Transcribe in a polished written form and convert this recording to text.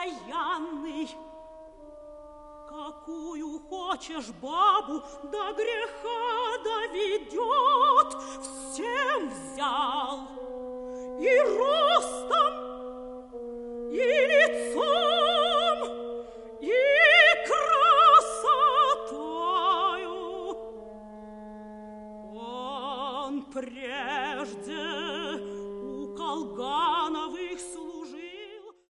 окаянный. Какую хочешь бабу, до греха доведет, всем взял. И ростом, и лицом, и красотою. Он прежде у Колгановых слуг